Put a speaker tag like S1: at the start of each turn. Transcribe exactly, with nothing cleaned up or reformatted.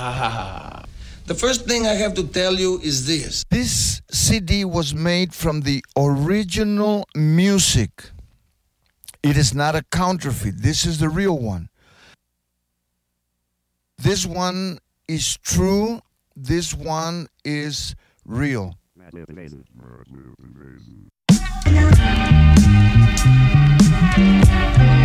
S1: The first thing I have to tell you is this.
S2: This C D was made from the original music. It is not a counterfeit. This is the real one. This one is true. This one is real.
S3: Thank you.